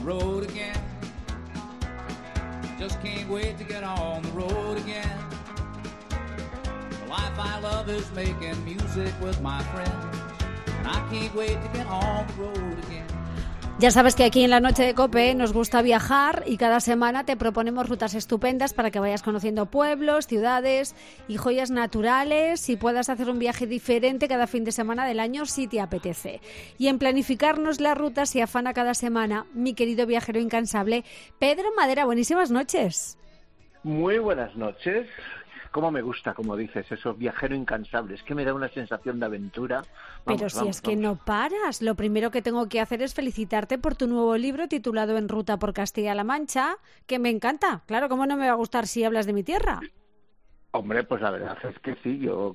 road again. Just can't wait to get on the road again. The life I love is making music with my friends. And I can't wait to get on the road again. Ya sabes que aquí en la Noche de COPE nos gusta viajar y cada semana te proponemos rutas estupendas para que vayas conociendo pueblos, ciudades y joyas naturales y puedas hacer un viaje diferente cada fin de semana del año si te apetece. Y en planificarnos las rutas se afana cada semana mi querido viajero incansable Pedro Madera. Buenísimas noches. Muy buenas noches. Cómo me gusta, como dices, eso, viajero incansable. Es que me da una sensación de aventura. Pero si es que no paras. Lo primero que tengo que hacer es felicitarte por tu nuevo libro titulado En ruta por Castilla-La Mancha, que me encanta. Claro, ¿cómo no me va a gustar si hablas de mi tierra? Hombre, pues la verdad es que sí, yo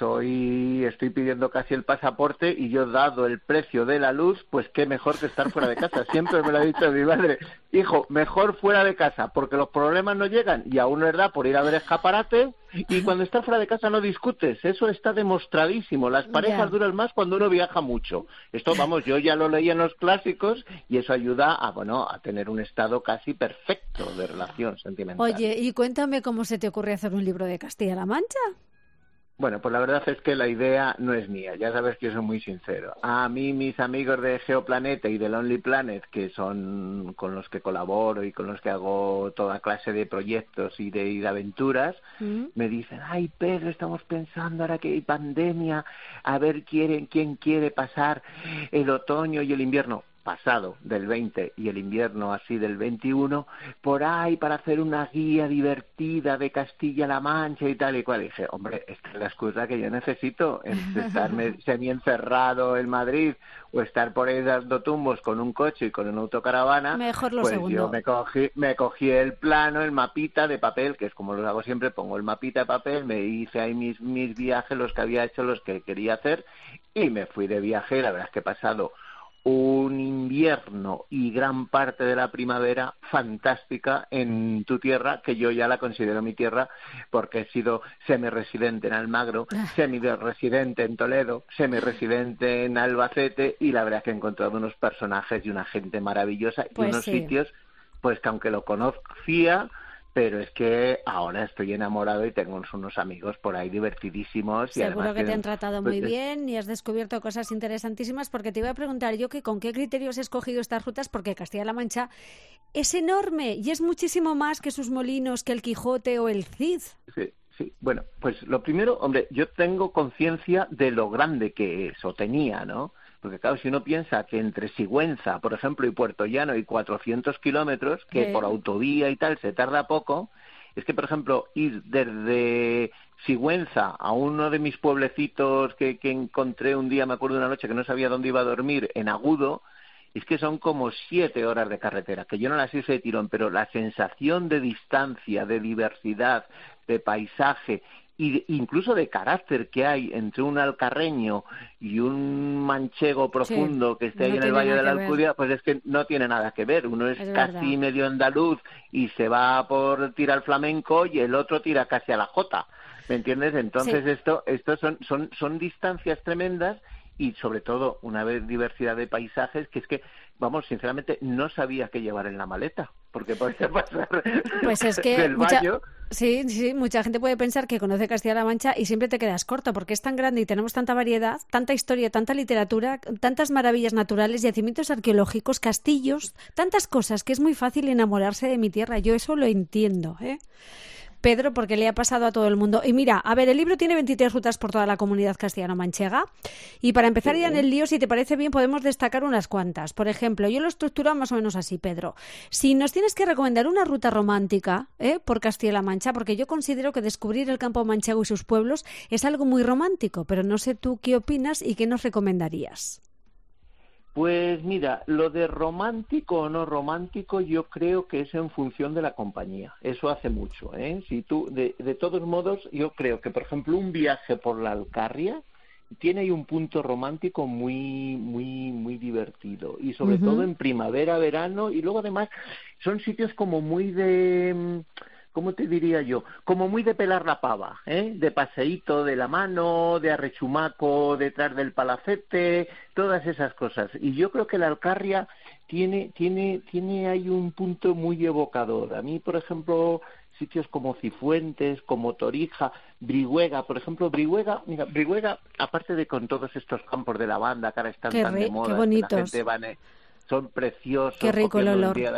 estoy pidiendo casi el pasaporte y yo, dado el precio de la luz, pues qué mejor que estar fuera de casa. Siempre me lo ha dicho mi madre, hijo, mejor fuera de casa, porque los problemas no llegan, y aún es verdad, por ir a ver escaparate, y cuando estás fuera de casa no discutes, eso está demostradísimo, las parejas duran más cuando uno viaja mucho. Esto, vamos, yo ya lo leí en los clásicos, y eso ayuda a tener un estado casi perfecto de relación sentimental. Oye, y cuéntame cómo se te ocurre hacer un libro de Castilla-La Mancha. Bueno, pues la verdad es que la idea no es mía, ya sabes que yo soy muy sincero. A mí, mis amigos de Geoplaneta y de Lonely Planet, que son con los que colaboro y con los que hago toda clase de proyectos y de aventuras, me dicen, ay Pedro, estamos pensando ahora que hay pandemia, a ver quién quiere pasar el otoño y el invierno pasado del 20 y el invierno así del 21 por ahí para hacer una guía divertida de Castilla-La Mancha y tal y cual. Y dije, hombre, esta es la excusa que yo necesito, estarme semi-encerrado en Madrid o estar por ahí dando tumbos con un coche y con una autocaravana. Mejor lo pues segundo. Yo me cogí el plano, el mapita de papel, que es como lo hago siempre, pongo el mapita de papel, me hice ahí mis viajes, los que había hecho, los que quería hacer, y me fui de viaje. La verdad es que he pasado un invierno y gran parte de la primavera fantástica en tu tierra, que yo ya la considero mi tierra porque he sido semi-residente en Almagro, semi-residente en Toledo, semi-residente en Albacete, y la verdad es que he encontrado unos personajes y una gente maravillosa y unos sitios pues que aunque lo conocía, pero es que ahora estoy enamorado y tengo unos amigos por ahí divertidísimos. Seguro y que te han tratado muy bien y has descubierto cosas interesantísimas, porque te iba a preguntar yo que con qué criterios he escogido estas rutas, porque Castilla-La Mancha es enorme y es muchísimo más que sus molinos, que el Quijote o el Cid. Sí, bueno, pues lo primero, hombre, yo tengo conciencia de lo grande que es, o tenía, ¿no? Porque claro, si uno piensa que entre Sigüenza, por ejemplo, y Puerto Llano hay 400 kilómetros, que por autovía y tal se tarda poco, es que, por ejemplo, ir desde Sigüenza a uno de mis pueblecitos que encontré un día, me acuerdo de una noche que no sabía dónde iba a dormir, en Agudo, es que son como 7 horas de carretera, que yo no las hice de tirón, pero la sensación de distancia, de diversidad, de paisaje, y incluso de carácter que hay entre un alcarreño y un manchego profundo que esté ahí en el Valle de la Alcudia, pues es que no tiene nada que ver. Uno es casi medio andaluz y se va por tirar flamenco y el otro tira casi a la jota, ¿me entiendes? Entonces esto son distancias tremendas y sobre todo una diversidad de paisajes que es que, vamos, sinceramente no sabía qué llevar en la maleta, porque podía pasar pues es que del baño. Sí, mucha gente puede pensar que conoce Castilla-La Mancha y siempre te quedas corto, porque es tan grande y tenemos tanta variedad, tanta historia, tanta literatura, tantas maravillas naturales, yacimientos arqueológicos, castillos, tantas cosas que es muy fácil enamorarse de mi tierra. Yo eso lo entiendo, Pedro, porque le ha pasado a todo el mundo. Y mira, a ver, el libro tiene 23 rutas por toda la comunidad castellano-manchega. Y para empezar ya en el lío, si te parece bien, podemos destacar unas cuantas. Por ejemplo, yo lo he estructurado más o menos así, Pedro. Si nos tienes que recomendar una ruta romántica por Castilla-La Mancha, porque yo considero que descubrir el campo manchego y sus pueblos es algo muy romántico, pero no sé tú qué opinas y qué nos recomendarías. Pues mira, lo de romántico o no romántico yo creo que es en función de la compañía. Eso hace mucho, Si tú, de todos modos, yo creo que, por ejemplo, un viaje por la Alcarria tiene ahí un punto romántico muy, muy, muy divertido. Y sobre todo en primavera, verano, y luego además son sitios como muy de... ¿cómo te diría yo? Como muy de pelar la pava, de paseíto de la mano, de arrechumaco detrás del palacete, todas esas cosas. Y yo creo que la Alcarria tiene ahí un punto muy evocador. A mí, por ejemplo, sitios como Cifuentes, como Torija, Brihuega, por ejemplo, Brihuega, aparte de con todos estos campos de lavanda que ahora están tan de moda, qué que la bonitos. gente va, son preciosos, Qué rico el cogiendo olor. un día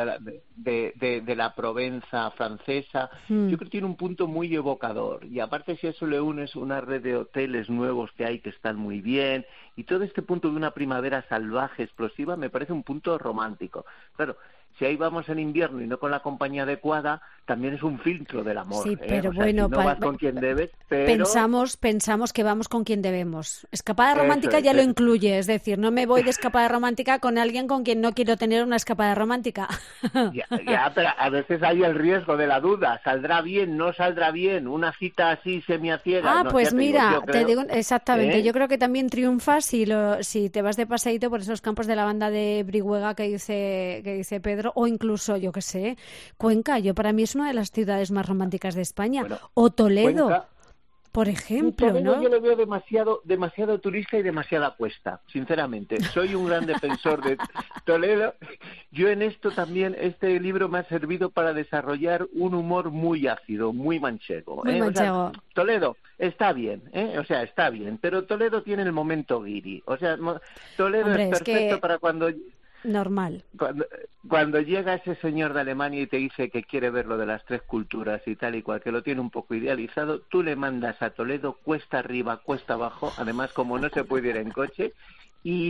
de la Provenza francesa. Yo creo que tiene un punto muy evocador, y aparte si a eso le unes una red de hoteles nuevos que hay que están muy bien, y todo este punto de una primavera salvaje, explosiva, me parece un punto romántico. Claro, si ahí vamos en invierno y no con la compañía adecuada, también es un filtro del amor. Sí, pero O sea, bueno, si no vas con quien debes, pero... pensamos que vamos con quien debemos. Escapada romántica Eso ya lo es. incluye, es decir, no me voy de escapada romántica con alguien con quien no quiero tener una escapada romántica. Ya, pero a veces hay el riesgo de la duda. ¿Saldrá bien? ¿No saldrá bien? ¿Una cita así semiaciega? No, Pues ya te digo, mira, yo te creo, digo exactamente, ¿eh? yo creo que también triunfas si te vas de paseíto por esos campos de lavanda de Brihuega que dice Pedro, o incluso, yo qué sé, Cuenca. Para mí es una de las ciudades más románticas de España. Bueno, O Toledo, Cuenca, por ejemplo, Toledo ¿no? yo lo veo demasiado turista y demasiada cuesta, sinceramente. Soy un gran defensor de Toledo. Yo en esto también, este libro me ha servido para desarrollar un humor muy ácido, muy manchego. Muy O sea, manchego. Toledo está bien, o sea, está bien, pero Toledo tiene el momento guiri. O sea, Toledo Hombre, es es perfecto que para normal. cuando llega ese señor de Alemania y te dice que quiere ver lo de las tres culturas y tal y cual, que lo tiene un poco idealizado, tú le mandas a Toledo cuesta arriba, cuesta abajo, además como no se puede ir en coche, y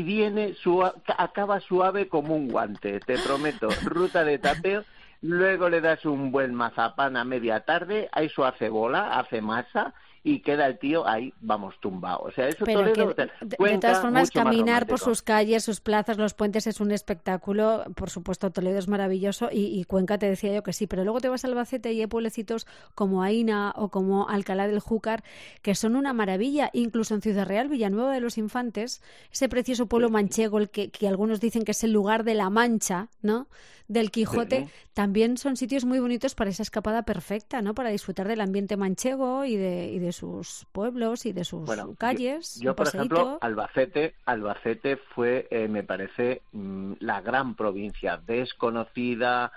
acaba suave como un guante, te prometo, ruta de tapeo. Luego le das un buen mazapán a media tarde, a eso hace bola, hace masa, y queda el tío ahí, vamos, tumbado. O sea, eso Pero Toledo, de Cuenca, todas formas, mucho más caminar por romántico. sus calles, sus plazas, los puentes es un espectáculo. Por supuesto, Toledo es maravilloso y Cuenca te decía yo que sí. Pero luego te vas a Albacete y hay pueblecitos como Aina o como Alcalá del Júcar que son una maravilla. Incluso en Ciudad Real, Villanueva de los Infantes, ese precioso pueblo manchego, el que algunos dicen que es el lugar de la Mancha, ¿no? Del Quijote, también son sitios muy bonitos para esa escapada perfecta, ¿no? Para disfrutar del ambiente manchego y de sus pueblos y de sus calles. Yo por ejemplo, Albacete fue, me parece, la gran provincia desconocida.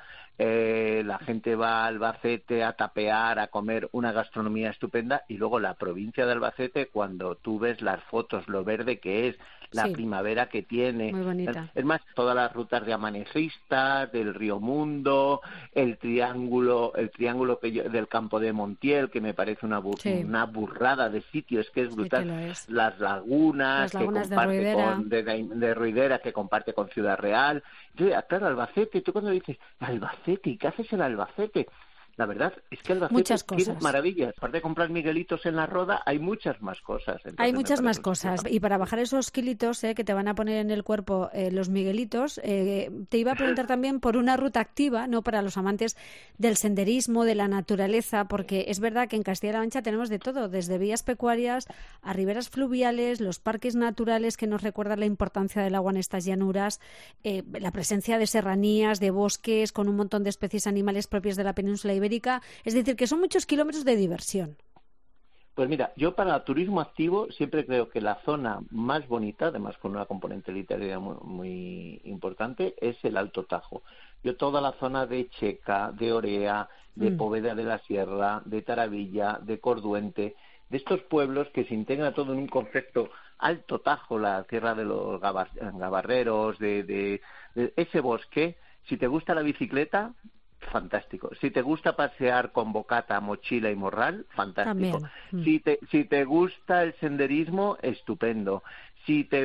La gente va a Albacete a tapear, a comer una gastronomía estupenda, y luego la provincia de Albacete, cuando tú ves las fotos, lo verde que es, la primavera que tiene, muy bonita. Es más, todas las rutas de amanecistas, del Río Mundo, el triángulo del Campo de Montiel, que me parece una burrada de sitios, que es brutal. Sí, que lo es. Las lagunas que comparte de Ruidera, que comparte con Ciudad Real. Claro, Albacete, tú cuando dices Albacete, ¿y qué haces en Albacete? La verdad es que Albacete tiene maravillas. Aparte de comprar miguelitos en la Roda, hay muchas más cosas. Entonces, hay muchas más cosas. Y para bajar esos kilitos que te van a poner en el cuerpo los miguelitos, te iba a preguntar también por una ruta activa, ¿no? Para los amantes del senderismo, de la naturaleza, porque es verdad que en Castilla-La Mancha tenemos de todo, desde vías pecuarias a riberas fluviales, los parques naturales que nos recuerdan la importancia del agua en estas llanuras, la presencia de serranías, de bosques, con un montón de especies animales propias de la península ibérica. Es decir, que son muchos kilómetros de diversión. Pues mira, yo para turismo activo siempre creo que la zona más bonita, además con una componente literaria muy importante, es el Alto Tajo. Yo toda la zona de Checa, de Orea, de Poveda de la Sierra, de Taravilla, de Corduente, de estos pueblos que se integra todo en un concepto Alto Tajo, la Sierra de los Gabarreros, de ese bosque. Si te gusta la bicicleta, fantástico. Si te gusta pasear con bocata, mochila y morral, fantástico. Si te gusta el senderismo, estupendo. Si te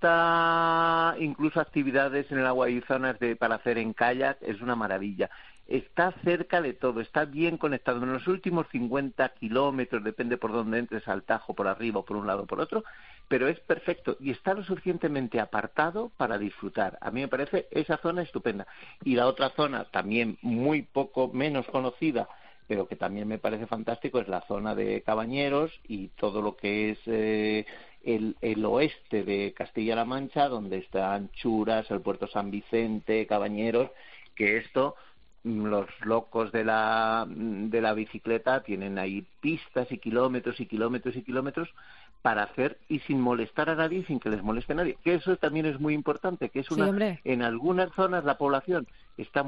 gusta incluso actividades en el agua y zonas para hacer en kayak, es una maravilla. Está cerca de todo, está bien conectado. En los últimos 50 kilómetros, depende por dónde entres al Tajo, por arriba, por un lado o por otro, pero es perfecto y está lo suficientemente apartado para disfrutar. A mí me parece esa zona estupenda. Y la otra zona, también muy poco menos conocida, pero que también me parece fantástico, es la zona de Cabañeros y todo lo que es el oeste de Castilla-La Mancha, donde están Churas, el Puerto San Vicente, Cabañeros, que esto los locos de la bicicleta tienen ahí pistas y kilómetros y kilómetros y kilómetros para hacer y sin molestar a nadie, sin que les moleste a nadie, que eso también es muy importante, que es una, sí, en algunas zonas la población está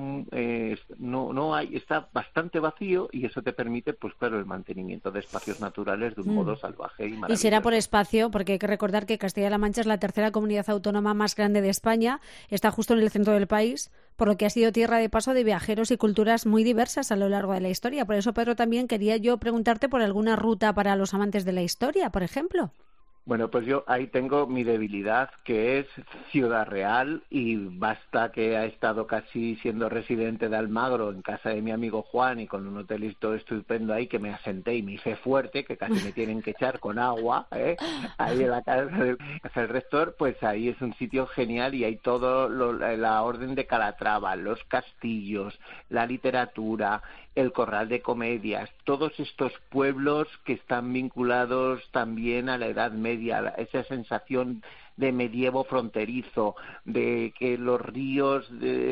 está bastante vacío y eso te permite, pues claro, el mantenimiento de espacios naturales de un modo salvaje y maravilloso. Y será por espacio, porque hay que recordar que Castilla-La Mancha es la tercera comunidad autónoma más grande de España, está justo en el centro del país, por lo que ha sido tierra de paso de viajeros y culturas muy diversas a lo largo de la historia. Por eso, Pedro, también quería yo preguntarte por alguna ruta para los amantes de la historia, por ejemplo. Bueno, pues yo ahí tengo mi debilidad, que es Ciudad Real, y basta que ha estado casi siendo residente de Almagro en casa de mi amigo Juan y con un hotelito estupendo ahí, que me asenté y me hice fuerte, que casi me tienen que echar con agua, ahí en la casa del rector, pues ahí es un sitio genial y hay todo la orden de Calatrava, los castillos, la literatura, el Corral de Comedias, todos estos pueblos que están vinculados también a la Edad Media, esa sensación de medievo fronterizo, de que los ríos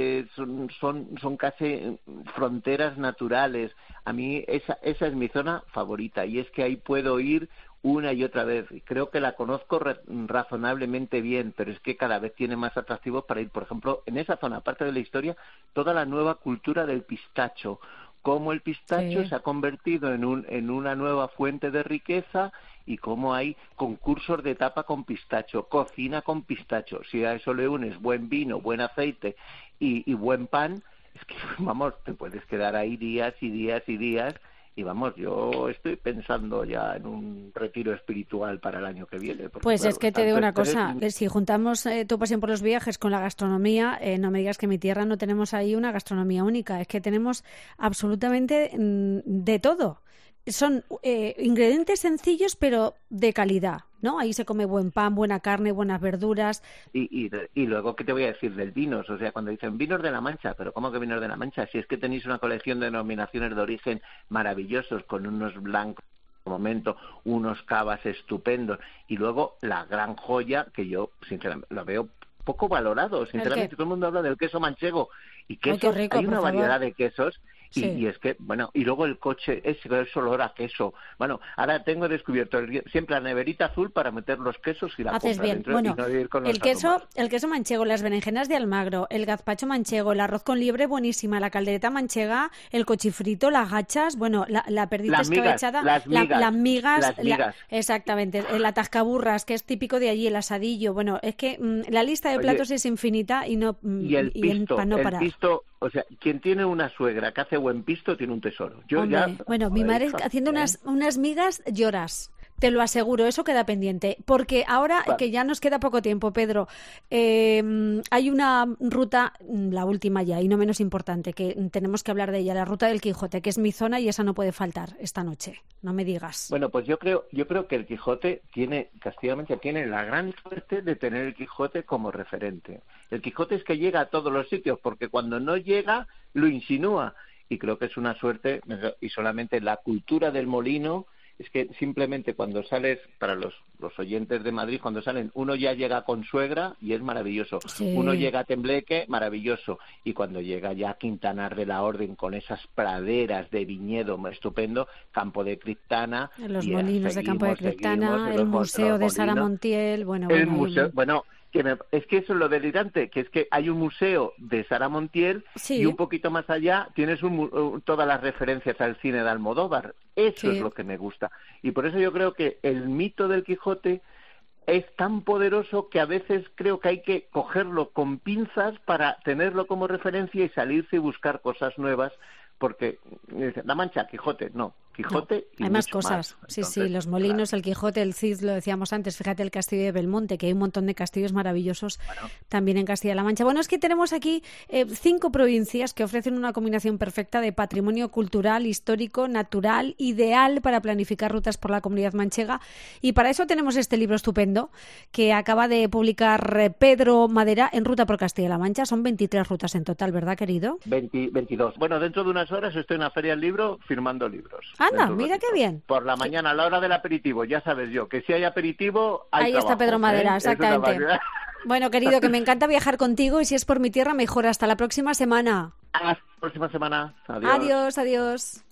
son casi fronteras naturales. A mí esa es mi zona favorita y es que ahí puedo ir una y otra vez. Creo que la conozco razonablemente bien, pero es que cada vez tiene más atractivos para ir. Por ejemplo, en esa zona, aparte de la historia, toda la nueva cultura del pistacho, cómo el pistacho se ha convertido en una nueva fuente de riqueza y cómo hay concursos de tapa con pistacho, cocina con pistacho. Si a eso le unes buen vino, buen aceite y buen pan, es que, vamos, te puedes quedar ahí días y días y días. Y vamos, yo estoy pensando ya en un retiro espiritual para el año que viene. Porque, pues claro, es que te digo una cosa, si juntamos tu pasión por los viajes con la gastronomía, no me digas que en mi tierra no tenemos ahí una gastronomía única, es que tenemos absolutamente de todo. Son ingredientes sencillos pero de calidad, ¿no? Ahí se come buen pan, buena carne, buenas verduras. Y luego, ¿qué te voy a decir del vinos? O sea, cuando dicen vinos de la Mancha, ¿pero cómo que vinos de la Mancha? Si es que tenéis una colección de denominaciones de origen maravillosos, con unos blancos, de momento, unos cavas estupendos, y luego la gran joya, que yo, sinceramente, la veo poco valorado. Sinceramente, todo el mundo habla del queso manchego. Y queso, rico, hay una variedad de quesos. Y es que, bueno, y luego el coche, ese olor a queso. Bueno, ahora tengo descubierto siempre la neverita azul para meter los quesos y la haces compra bien. dentro, Bueno, y no ir con los el queso manchego, las berenjenas de Almagro, el gazpacho manchego, el arroz con liebre buenísima, la caldereta manchega, el cochifrito, las gachas, bueno, la perdita escabechada, las migas. Exactamente, el atascaburras, que es típico de allí, el asadillo. Bueno, es que la lista de platos es infinita y no el pisto, para no parar. El pisto, o sea, quien tiene una suegra que hace buen pisto tiene un tesoro. Bueno, mi madre haciendo unas migas lloras. Te lo aseguro, eso queda pendiente. Porque ahora, que ya nos queda poco tiempo, Pedro, hay una ruta, la última ya, y no menos importante, que tenemos que hablar de ella, la ruta del Quijote, que es mi zona y esa no puede faltar esta noche. No me digas. Bueno, pues yo creo que el Quijote Castilla-La tiene la gran suerte de tener el Quijote como referente. El Quijote es que llega a todos los sitios, porque cuando no llega, lo insinúa. Y creo que es una suerte, y solamente la cultura del molino. Es que simplemente cuando sales, para los oyentes de Madrid, cuando salen, uno ya llega con suegra y es maravilloso. Sí. Uno llega a Tembleque, maravilloso. Y cuando llega ya a Quintanar de la Orden, con esas praderas de viñedo estupendo, Campo de Criptana. Los molinos de Campo de Criptana, el museo de Sara Montiel. Es que eso es lo delirante, que es que hay un museo de Sara Montiel y un poquito más allá tienes todas las referencias al cine de Almodóvar. Eso es lo que me gusta. Y por eso yo creo que el mito del Quijote es tan poderoso que a veces creo que hay que cogerlo con pinzas para tenerlo como referencia y salirse y buscar cosas nuevas, porque La Mancha, Quijote, no. Quijote y hay más cosas. Más. Entonces, sí, los molinos, el Quijote, el Cid, lo decíamos antes, fíjate el castillo de Belmonte, que hay un montón de castillos maravillosos también en Castilla-La Mancha. Bueno, es que tenemos aquí 5 provincias que ofrecen una combinación perfecta de patrimonio cultural, histórico, natural, ideal para planificar rutas por la comunidad manchega, y para eso tenemos este libro estupendo que acaba de publicar Pedro Madera, En Ruta por Castilla-La Mancha. Son 23 rutas en total, ¿verdad, querido? 22. Bueno, dentro de unas horas estoy en la Feria del Libro firmando libros. Anda, mira qué bien. Por la mañana, a la hora del aperitivo, ya sabes yo, que si hay aperitivo, hay ahí trabajo, está Pedro Madera, exactamente. Bueno, querido, que me encanta viajar contigo y si es por mi tierra, mejor. Hasta la próxima semana. próxima semana. Adiós. Adiós, adiós.